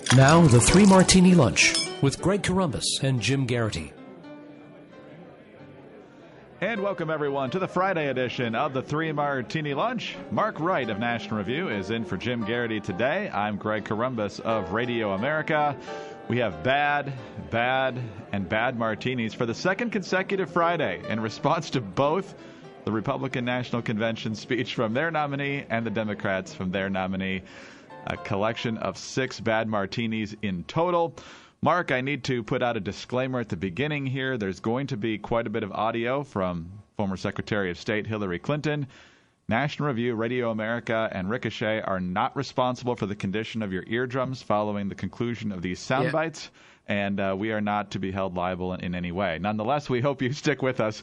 Now, the Three Martini Lunch with Greg Corombos and Jim Garrity. And welcome, everyone, to the Friday edition of the Three Martini Lunch. Mark Wright of National Review is in for Jim Garrity today. I'm Greg Corombos of Radio America. We have bad martinis for the second consecutive Friday in response to both the Republican National Convention speech from their nominee and the Democrats from their nominee. A collection of 6 bad martinis in total. Mark, I need to put out a disclaimer at the beginning here. There's going to be quite a bit of audio from former Secretary of State Hillary Clinton. National Review, Radio America, and Ricochet are not responsible for the condition of your eardrums following the conclusion of these sound bites. And we are not to be held liable in any way. Nonetheless, we hope you stick with us.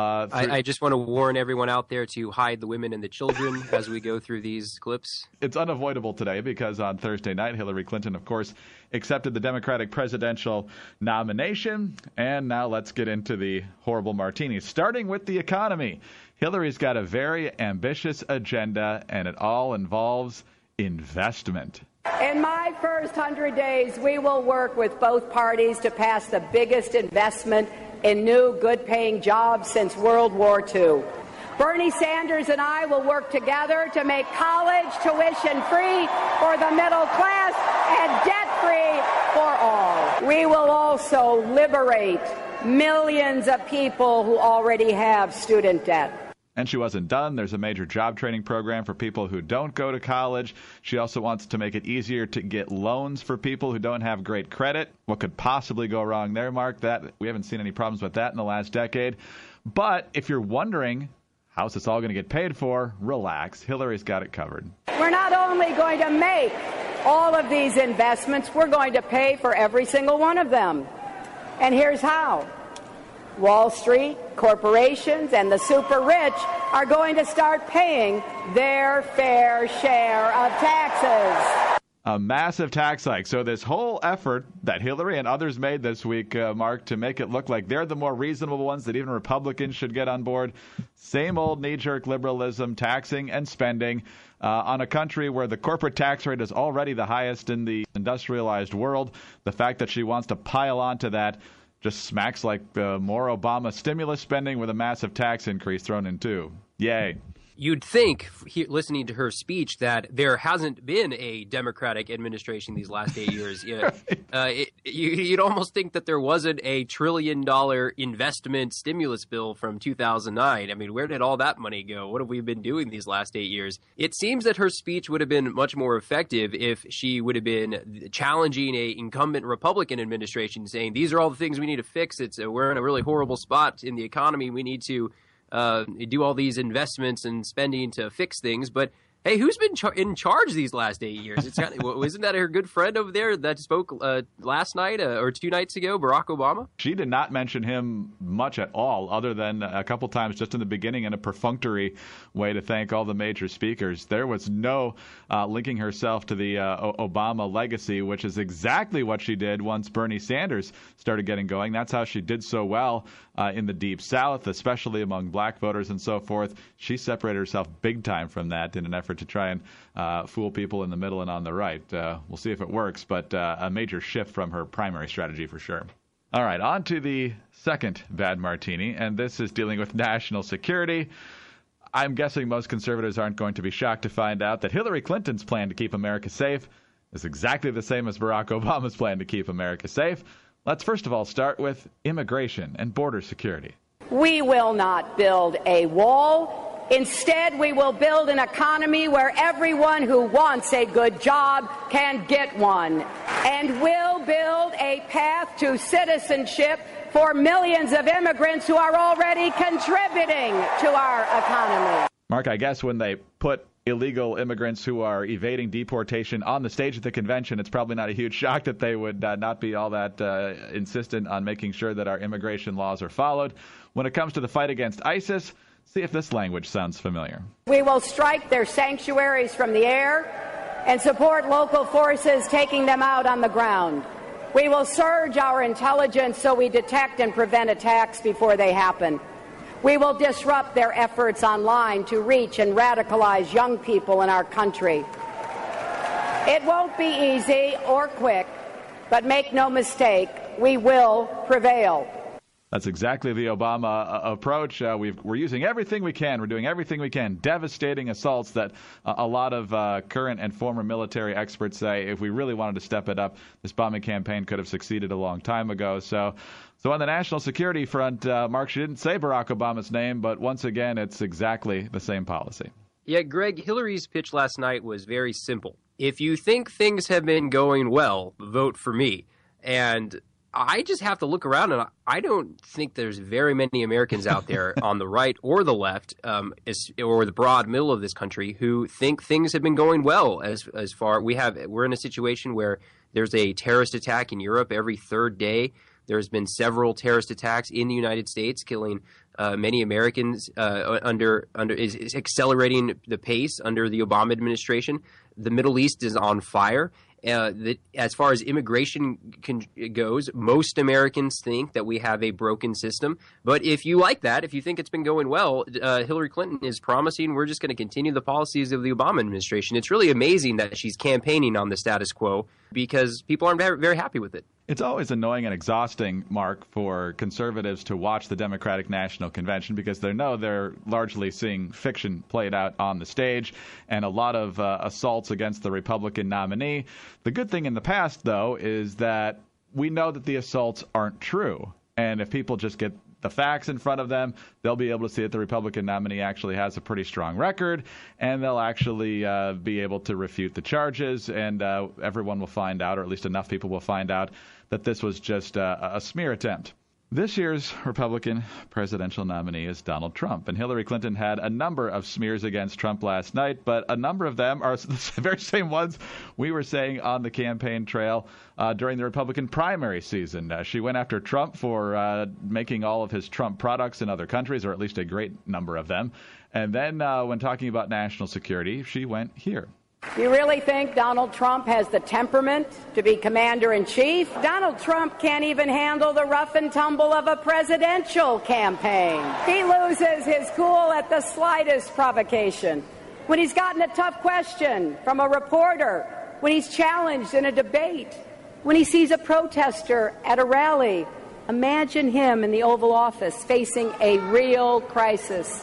I just want to warn everyone out there to hide the women and the children as we go through these clips. It's unavoidable today because on Thursday night, Hillary Clinton, of course, accepted the Democratic presidential nomination. And now let's get into the horrible martinis, starting with the economy. Hillary's got a very ambitious agenda, and it all involves investment. In my first 100 days, we will work with both parties to pass the biggest investment in new, good-paying jobs since World War II. Bernie Sanders and I will work together to make college tuition-free for the middle class and debt-free for all. We will also liberate millions of people who already have student debt. And she wasn't done. There's a major job training program for people who don't go to college. She also wants to make it easier to get loans for people who don't have great credit. What could possibly go wrong there, Mark? We haven't seen any problems with that in the last decade. But if you're wondering how's this all going to get paid for, relax. Hillary's got it covered. We're not only going to make all of these investments, we're going to pay for every single one of them. And here's how. Wall Street, corporations, and the super rich are going to start paying their fair share of taxes. A massive tax hike. So this whole effort that Hillary and others made this week, Mark, to make it look like they're the more reasonable ones, that even Republicans should get on board. Same old knee-jerk liberalism, taxing and spending on a country where the corporate tax rate is already the highest in the industrialized world. The fact that she wants to pile onto that just smacks like more Obama stimulus spending with a massive tax increase thrown in too. Yay. You'd think, listening to her speech, that there hasn't been a Democratic administration these last 8 years. You'd almost think that there wasn't a $1 trillion investment stimulus bill from 2009. I mean, where did all that money go? What have we been doing these last 8 years? It seems that her speech would have been much more effective if she would have been challenging a incumbent Republican administration, saying, these are all the things we need to fix. We're in a really horrible spot in the economy. We need to do all these investments and spending to fix things. But hey, who's been in charge these last 8 years? Isn't that her good friend over there that spoke last night or 2 nights ago, Barack Obama? She did not mention him much at all, other than a couple times just in the beginning in a perfunctory way to thank all the major speakers. There was no linking herself to the Obama legacy, which is exactly what she did once Bernie Sanders started getting going. That's how she did so well in the Deep South, especially among black voters and so forth. She separated herself big time from that in an effort to try and fool people in the middle and on the right. We'll see if it works, but a major shift from her primary strategy for sure. All right, on to the second bad martini, and this is dealing with national security. I'm guessing most conservatives aren't going to be shocked to find out that Hillary Clinton's plan to keep America safe is exactly the same as Barack Obama's plan to keep America safe. Let's first of all start with immigration and border security. We will not build a wall. Instead, we will build an economy where everyone who wants a good job can get one. And we'll build a path to citizenship for millions of immigrants who are already contributing to our economy. Mark, I guess when they put illegal immigrants who are evading deportation on the stage at the convention, it's probably not a huge shock that they would not be all that insistent on making sure that our immigration laws are followed. When it comes to the fight against ISIS, see if this language sounds familiar. We will strike their sanctuaries from the air and support local forces taking them out on the ground. We will surge our intelligence so we detect and prevent attacks before they happen. We will disrupt their efforts online to reach and radicalize young people in our country. It won't be easy or quick, but make no mistake, we will prevail. That's exactly the Obama approach. We're using everything we can. We're doing everything we can. Devastating assaults that a lot of current and former military experts say if we really wanted to step it up, this bombing campaign could have succeeded a long time ago. So on the national security front, Mark, she didn't say Barack Obama's name, but once again, it's exactly the same policy. Yeah, Greg, Hillary's pitch last night was very simple. If you think things have been going well, vote for me. And I just have to look around, and I don't think there's very many Americans out there on the right or the left, or the broad middle of this country, who think things have been going well. As far we're in a situation where there's a terrorist attack in Europe every third day. There's been several terrorist attacks in the United States, killing many Americans. Is accelerating the pace under the Obama administration. The Middle East is on fire. As far as immigration goes, most Americans think that we have a broken system. But if you like that, if you think it's been going well, Hillary Clinton is promising we're just going to continue the policies of the Obama administration. It's really amazing that she's campaigning on the status quo because people aren't very happy with it. It's always annoying and exhausting, Mark, for conservatives to watch the Democratic National Convention because they know they're largely seeing fiction played out on the stage and a lot of assaults against the Republican nominee. The good thing in the past, though, is that we know that the assaults aren't true. And if people just get the facts in front of them, they'll be able to see that the Republican nominee actually has a pretty strong record, and they'll actually be able to refute the charges, and everyone will find out, or at least enough people will find out, that this was just a smear attempt. This year's Republican presidential nominee is Donald Trump, and Hillary Clinton had a number of smears against Trump last night, but a number of them are the very same ones we were saying on the campaign trail during the Republican primary season. She went after Trump for making all of his Trump products in other countries, or at least a great number of them. And then when talking about national security, she went here. You really think Donald Trump has the temperament to be commander-in-chief? Donald Trump can't even handle the rough and tumble of a presidential campaign. He loses his cool at the slightest provocation. When he's gotten a tough question from a reporter, when he's challenged in a debate, when he sees a protester at a rally, imagine him in the Oval Office facing a real crisis.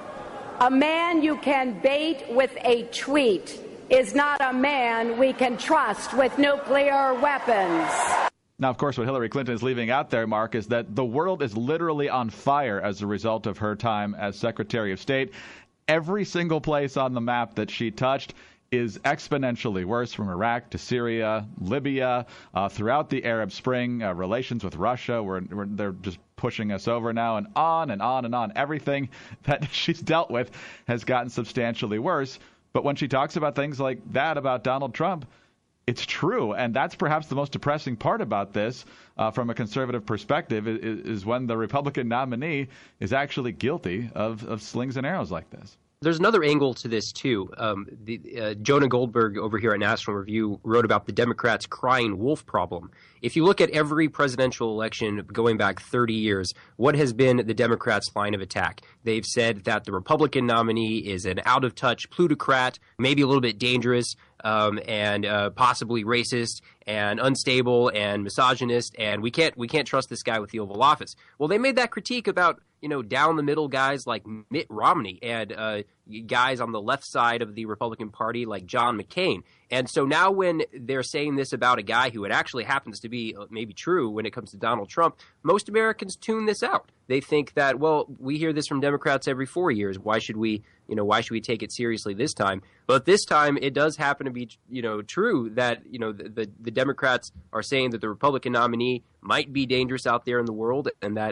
A man you can bait with a tweet is not a man we can trust with nuclear weapons. Now, of course, what Hillary Clinton is leaving out there, Mark, is that the world is literally on fire as a result of her time as Secretary of State. Every single place on the map that she touched is exponentially worse, from Iraq to Syria, Libya, throughout the Arab Spring, relations with Russia, where they're just pushing us over now, and on and on and on. Everything that she's dealt with has gotten substantially worse. But when she talks about things like that about Donald Trump, it's true. And that's perhaps the most depressing part about this from a conservative perspective is when the Republican nominee is actually guilty of slings and arrows like this. There's another angle to this, too. Jonah Goldberg over here at National Review wrote about the Democrats' crying wolf problem. If you look at every presidential election going back 30 years, what has been the Democrats' line of attack? They've said that the Republican nominee is an out-of-touch plutocrat, maybe a little bit dangerous, and possibly racist and unstable and misogynist, and we can't trust this guy with the Oval Office. Well, they made that critique about down the middle guys like Mitt Romney and guys on the left side of the Republican Party like John McCain. And so now when they're saying this about a guy who it actually happens to be maybe true when it comes to Donald Trump, most Americans tune this out. They think that, well, we hear this from Democrats every 4 years. Why should we take it seriously this time? But this time it does happen to be, true that, the Democrats are saying that the Republican nominee might be dangerous out there in the world, and that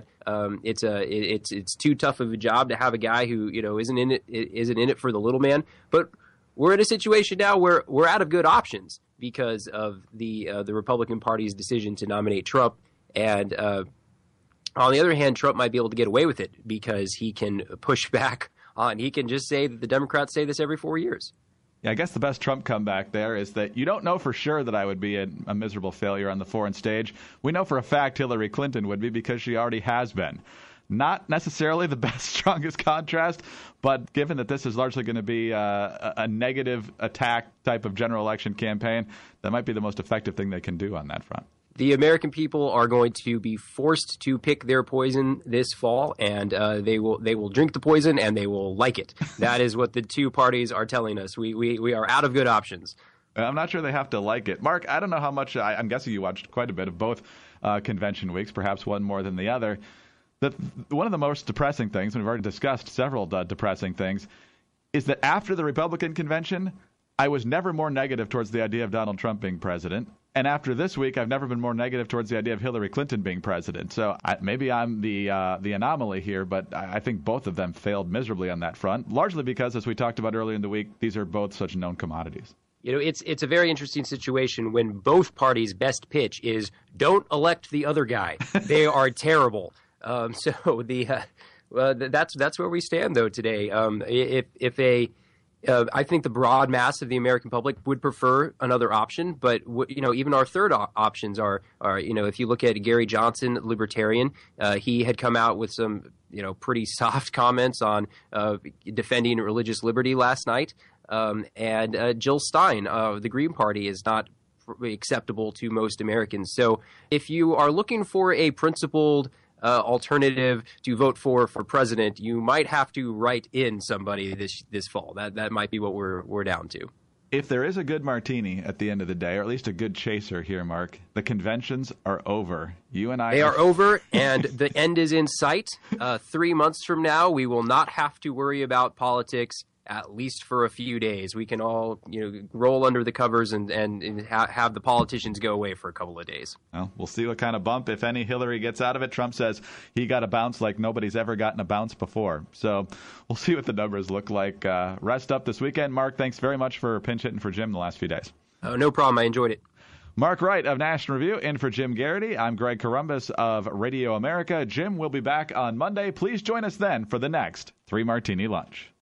it's too tough of a job to have a guy who, isn't in it for the little man. But we're in a situation now where we're out of good options because of the Republican Party's decision to nominate Trump. And on the other hand, Trump might be able to get away with it because he can push back on. He can just say that the Democrats say this every 4 years. Yeah, I guess the best Trump comeback there is that you don't know for sure that I would be a miserable failure on the foreign stage. We know for a fact Hillary Clinton would be because she already has been. Not necessarily the best, strongest contrast, but given that this is largely going to be a negative attack type of general election campaign, that might be the most effective thing they can do on that front. The American people are going to be forced to pick their poison this fall, and they will drink the poison and they will like it. That is what the two parties are telling us. We are out of good options. I'm not sure they have to like it. Mark, I don't know how much, I'm guessing you watched quite a bit of both convention weeks, perhaps one more than the other. One of the most depressing things, and we've already discussed several depressing things, is that after the Republican convention, I was never more negative towards the idea of Donald Trump being president. And after this week, I've never been more negative towards the idea of Hillary Clinton being president. So maybe I'm the anomaly here, but I think both of them failed miserably on that front, largely because, as we talked about earlier in the week, these are both such known commodities. You know, it's a very interesting situation when both parties' best pitch is don't elect the other guy. They are terrible. That's where we stand though today. I think the broad mass of the American public would prefer another option, but even our third options are if you look at Gary Johnson, libertarian, he had come out with some pretty soft comments on defending religious liberty last night, and Jill Stein, the Green Party, is not acceptable to most Americans. So if you are looking for a principled alternative to vote for president, you might have to write in somebody this fall. That might be what we're down to. If there is a good martini at the end of the day, or at least a good chaser here, Mark, the conventions are over. You and I... They are over, and the end is in sight. 3 months from now, we will not have to worry about politics, at least for a few days. We can all, roll under the covers and have the politicians go away for a couple of days. Well, we'll see what kind of bump, if any, Hillary gets out of it. Trump says he got a bounce like nobody's ever gotten a bounce before. So we'll see what the numbers look like. Rest up this weekend. Mark, thanks very much for pinch hitting for Jim the last few days. Oh, no problem. I enjoyed it. Mark Wright of National Review, in for Jim Garrity. I'm Greg Corombos of Radio America. Jim will be back on Monday. Please join us then for the next 3 Martini Lunch.